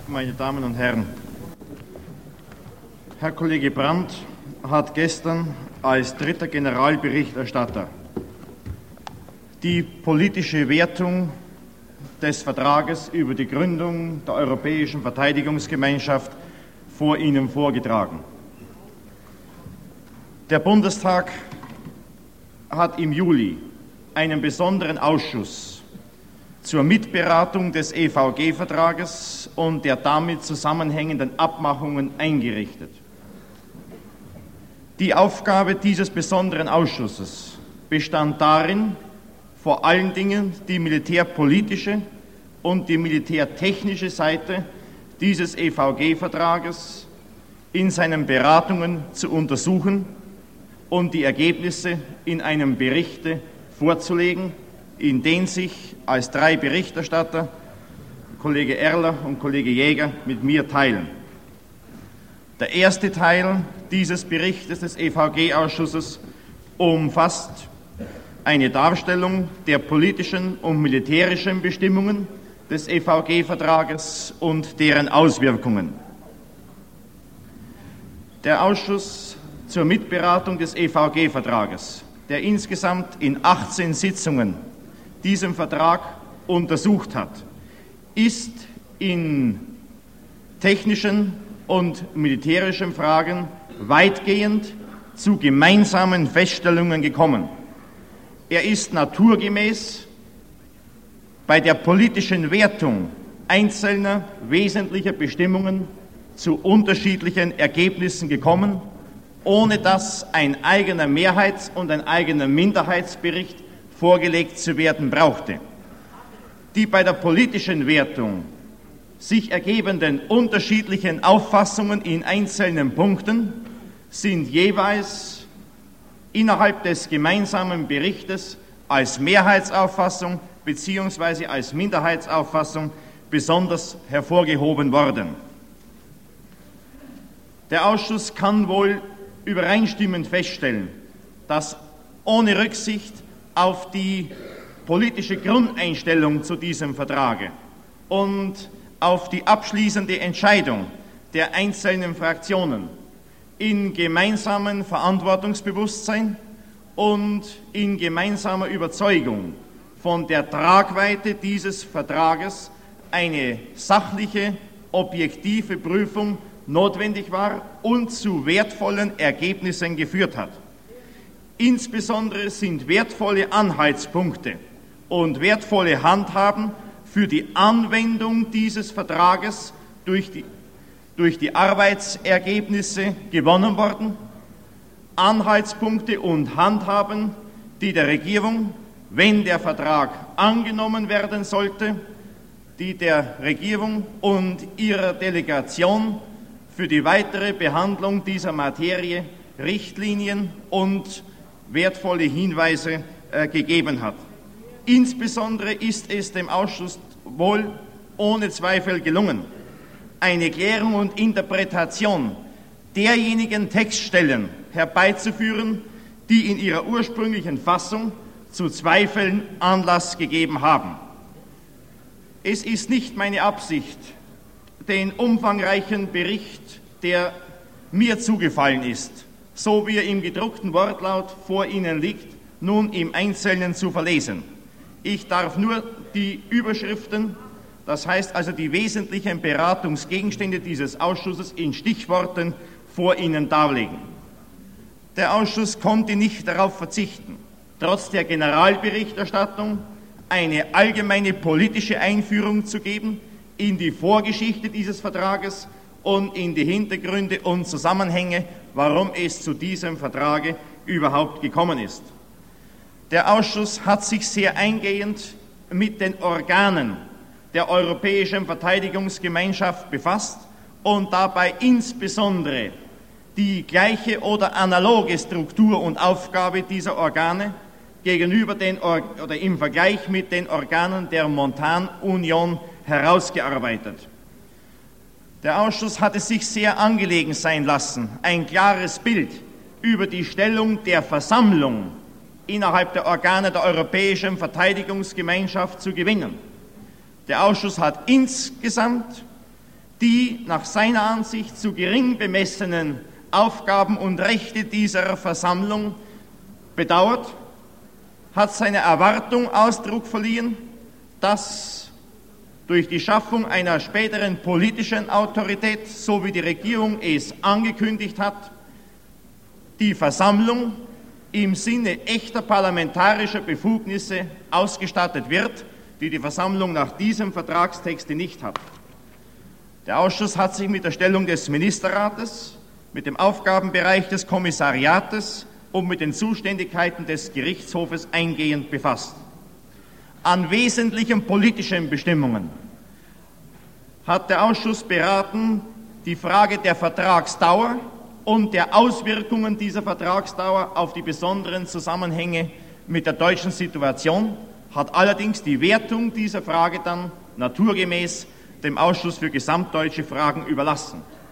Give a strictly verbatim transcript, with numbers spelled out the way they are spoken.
meine Damen und Herren, Herr Kollege Brandt hat gestern als dritter Generalberichterstatter die politische Wertung des Vertrages über die Gründung der Europäischen Verteidigungsgemeinschaft vor Ihnen vorgetragen. Der Bundestag hat im Juli einen besonderen Ausschuss zur Mitberatung des E V G-Vertrages und der damit zusammenhängenden Abmachungen eingerichtet. Die Aufgabe dieses besonderen Ausschusses bestand darin, vor allen Dingen die militärpolitische und die militärtechnische Seite dieses E V G-Vertrages in seinen Beratungen zu untersuchen und die Ergebnisse in einem Berichte vorzulegen, in den sich als drei Berichterstatter, Kollege Erler und Kollege Jäger, mit mir teilen. Der erste Teil dieses Berichtes des E V G-Ausschusses umfasst eine Darstellung der politischen und militärischen Bestimmungen des E V G-Vertrages und deren Auswirkungen. Der Ausschuss zur Mitberatung des E V G-Vertrages, der insgesamt in achtzehn Sitzungen diesen Vertrag untersucht hat, ist in technischen und militärischen Fragen weitgehend zu gemeinsamen Feststellungen gekommen. Er ist naturgemäß bei der politischen Wertung einzelner wesentlicher Bestimmungen zu unterschiedlichen Ergebnissen gekommen, ohne dass ein eigener Mehrheits- und ein eigener Minderheitsbericht vorgelegt zu werden brauchte. Die bei der politischen Wertung sich ergebenden unterschiedlichen Auffassungen in einzelnen Punkten sind jeweils innerhalb des gemeinsamen Berichtes als Mehrheitsauffassung bzw. als Minderheitsauffassung besonders hervorgehoben worden. Der Ausschuss kann wohl übereinstimmend feststellen, dass ohne Rücksicht auf die politische Grundeinstellung zu diesem Vertrage und auf die abschließende Entscheidung der einzelnen Fraktionen in gemeinsamem Verantwortungsbewusstsein und in gemeinsamer Überzeugung von der Tragweite dieses Vertrages eine sachliche, objektive Prüfung notwendig war und zu wertvollen Ergebnissen geführt hat. Insbesondere sind wertvolle Anhaltspunkte und wertvolle Handhaben für die Anwendung dieses Vertrages durch die, durch die Arbeitsergebnisse gewonnen worden. Anhaltspunkte und Handhaben, die der Regierung, wenn der Vertrag angenommen werden sollte, die der Regierung und ihrer Delegation für die weitere Behandlung dieser Materie Richtlinien und wertvolle Hinweise äh, gegeben hat. Insbesondere ist es dem Ausschuss wohl ohne Zweifel gelungen, eine Klärung und Interpretation derjenigen Textstellen herbeizuführen, die in ihrer ursprünglichen Fassung zu Zweifeln Anlass gegeben haben. Es ist nicht meine Absicht, den umfangreichen Bericht, der mir zugefallen ist, so wie er im gedruckten Wortlaut vor Ihnen liegt, nun im Einzelnen zu verlesen. Ich darf nur die Überschriften, das heißt also die wesentlichen Beratungsgegenstände dieses Ausschusses in Stichworten vor Ihnen darlegen. Der Ausschuss konnte nicht darauf verzichten, trotz der Generalberichterstattung eine allgemeine politische Einführung zu geben in die Vorgeschichte dieses Vertrages und in die Hintergründe und Zusammenhänge, warum es zu diesem Vertrage überhaupt gekommen ist. Der Ausschuss hat sich sehr eingehend mit den Organen der Europäischen Verteidigungsgemeinschaft befasst und dabei insbesondere die gleiche oder analoge Struktur und Aufgabe dieser Organe gegenüber den Or- oder im Vergleich mit den Organen der Montanunion herausgearbeitet. Der Ausschuss hat es sich sehr angelegen sein lassen, ein klares Bild über die Stellung der Versammlung innerhalb der Organe der Europäischen Verteidigungsgemeinschaft zu gewinnen. Der Ausschuss hat insgesamt die nach seiner Ansicht zu gering bemessenen Aufgaben und Rechte dieser Versammlung bedauert, hat seiner Erwartung Ausdruck verliehen, dass durch die Schaffung einer späteren politischen Autorität, so wie die Regierung es angekündigt hat, die Versammlung im Sinne echter parlamentarischer Befugnisse ausgestattet wird, die die Versammlung nach diesem Vertragstext nicht hat. Der Ausschuss hat sich mit der Stellung des Ministerrates, mit dem Aufgabenbereich des Kommissariates und mit den Zuständigkeiten des Gerichtshofes eingehend befasst. An wesentlichen politischen Bestimmungen hat der Ausschuss beraten die Frage der Vertragsdauer und der Auswirkungen dieser Vertragsdauer auf die besonderen Zusammenhänge mit der deutschen Situation, hat allerdings die Wertung dieser Frage dann naturgemäß dem Ausschuss für gesamtdeutsche Fragen überlassen.